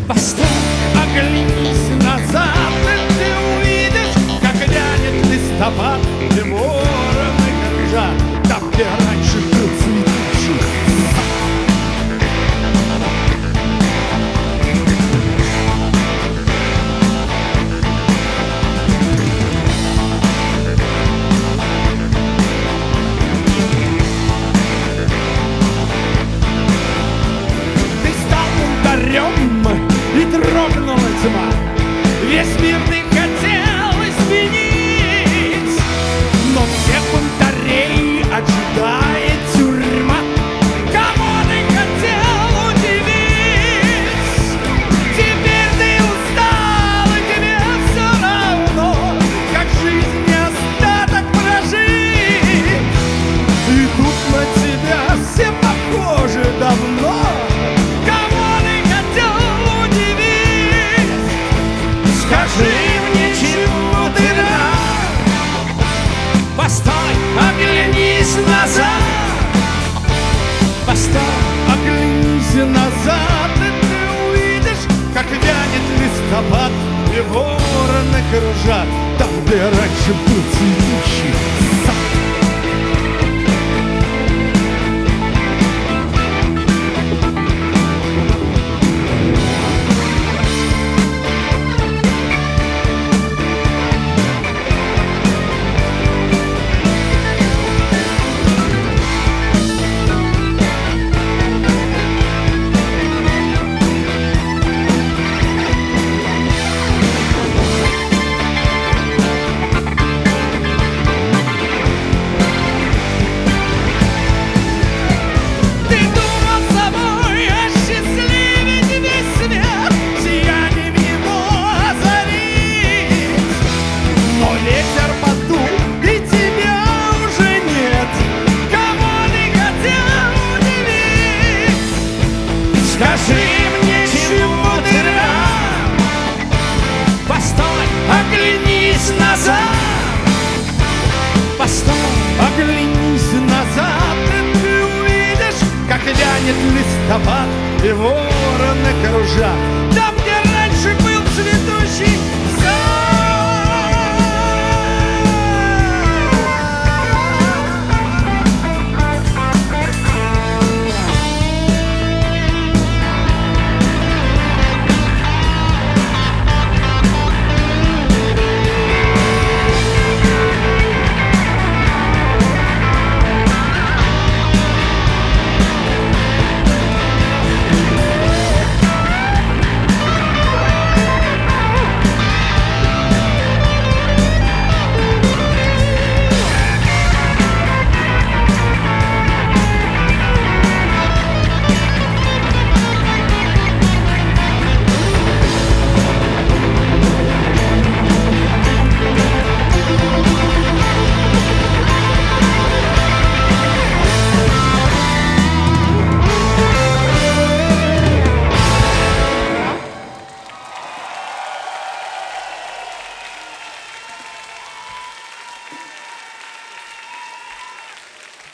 Постой, оглянись назад, и ты увидишь, как вянет листопад, и вороны кружат там, где раньше был цветущий сад. Ты стал бунтарем, и дрогнула тьма. Весь мир ты хотел изменить, но всех бунтарей ожидает тюрьма. Кого ты хотел удивить? Теперь ты устал, и тебе все равно, как жизнь не остаток прожить. И тут на тебя все похожи давно. Скажи мне, чему ты рад? Постой, оглянись назад. Постой, оглянись назад, и ты увидишь, как вянет листопад, и вороны кружат там, где раньше был цветущий сад. Скажи мне, чему ты рад? Постой, оглянись назад. Постой, оглянись назад, и ты увидишь, как вянет листопад, и вороны кружат там,